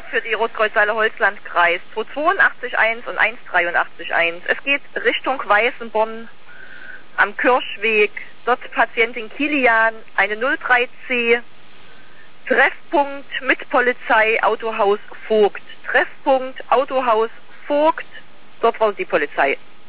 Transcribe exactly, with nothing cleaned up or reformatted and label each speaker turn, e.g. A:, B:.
A: für die Rotkreuzhalle Holzlandkreis. zweihundertzweiundachtzig eins und hundertdreiundachtzig eins. Es geht Richtung Weißenborn am Kirschweg. Dort Patientin Kilian, eine null drei C. Treffpunkt mit Polizei, Autohaus Vogt. Treffpunkt, Autohaus Vogt. Dort war die Polizei.